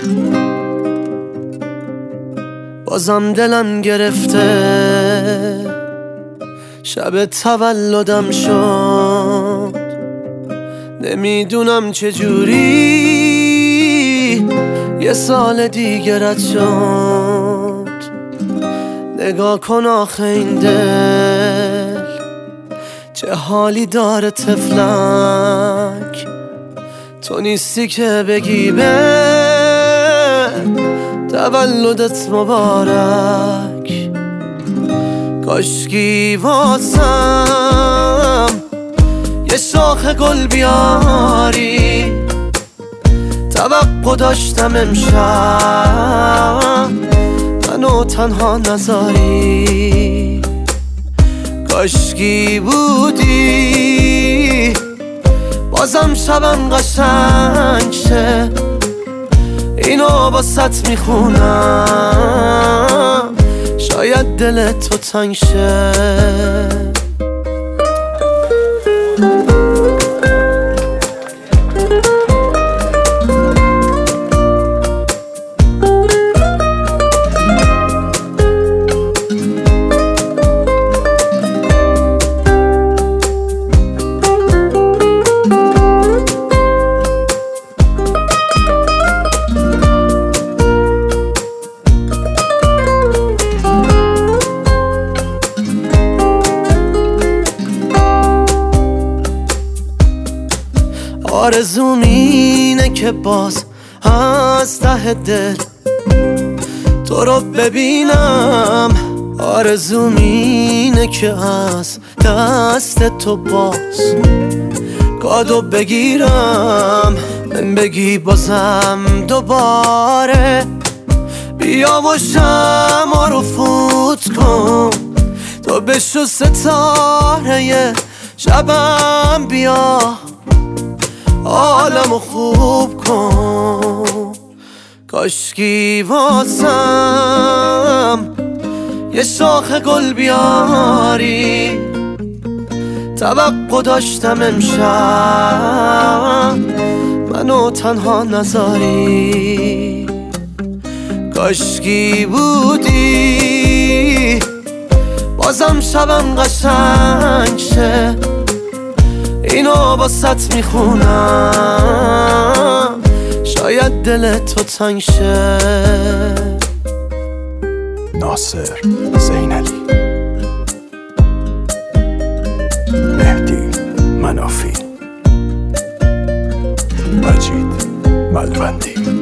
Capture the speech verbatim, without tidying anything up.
بازم دلم گرفته، شب تولدم شد، نمیدونم چجوری یه سال دیگه رد شد. نگاه کن آخه این دل چه حالی داره طفلک، تو نیستی که بگی به تولدت مبارک. کاشکی واسم یه شاخ گل بیاری، توقع داشتم امشب منو تنها نذاری. کاشکی بودی بازم شبم قشنگ شه، اینو باست میخونم شاید دلت تو تنگ شه. آرزوم اینه که باز از ته دل تو رو ببینم، آرزوم اینه که از دست تو باز کادو بگیرم، من بگی بازم دوباره بیا و شمع رو فوت کن، تو بشو ستاره شبم بیا عالمو خوب کن. کاشکی واسم یه شاخ گل بیاری، توقع داشتم امشب منو تنها نذاری. کاشکی بودی بازم شبم قشنگ شه، اینو باست میخونم شاید دلت تو تنگ شه. ناصر زینالی، مهدی منافی، مجید ملوندی.